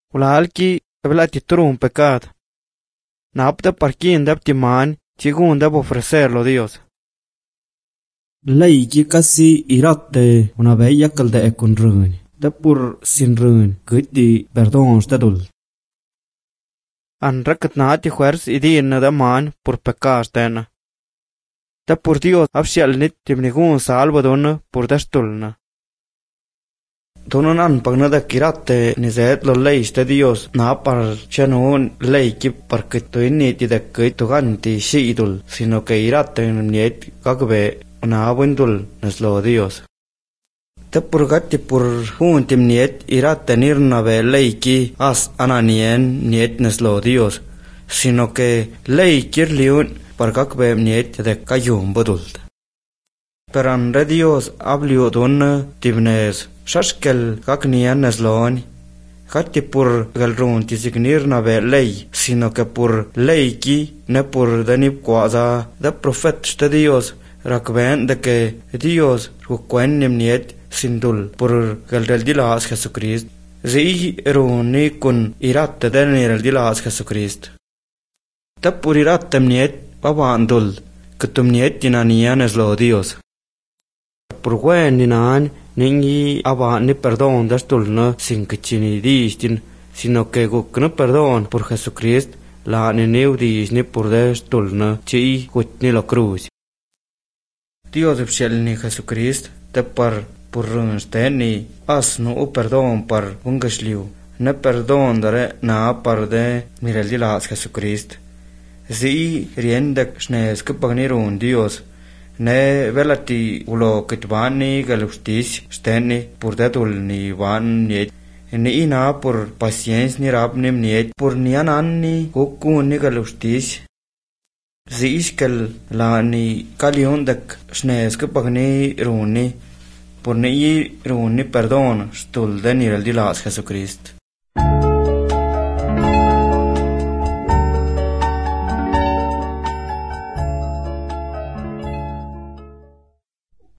Ulalki hablati turun pecado. Napta parquín dapti man, chigun dab ofrecerlo Dios. Lei kasi iratte una bella calde e con run. Da pur sin run, gutti perdon stadul. An rakat naati juers idin da man por pecar stena. Da por Dios absial nit timnigun salvo donna por dastulna. Donon an pagnada kirate nizet lo lei sta Dios na par chanon lei ki par kito inni ti da kito ganti shiidul sino que irate niet kagbe na wendul naslo Dios. Da purgati pur huntim niet irate nirna ve lei ki as ananien niet naslo Dios sino que lei kirliun par kagbe niet da kayum bodult. Per an re Dios ablio donna tibnes Shashkel kaknian naslon, hati pur galrun tisignir na ve lei, sino que pur lei ki ne pur danib quaza da profet sta Dios, rakben de que Dios rukwen nimniet sindul pur galrel dilas Jesucrist, zi eruni kun iratte denir el dilas Jesucrist. Da pur iratte mniet babandul, kutumniet dinanian eslo Dios. Pur gwen dinan, ningi aba ni perdón dastulna sin que chini distin, sino que gukna perdón por Jesucrist, la ni neudis ni por dastulna chi ni la cruz. Dios epsiel ni Jesucrist, te por runsteni, as no u perdón par ungasliu, ne perdón dare na par de mirel dilas Jesucrist. Zi riendek schnes que pagnirun Dios, ne velati ulo kitvani galustis steni por datul ni van niet ni ina por paciencia ni rabnim niet por ni anani hukun ni galustis ziiskel la ni kaliondak schnes ke pagni runi por ni runi perdon stul denir el dilas Jesucrist.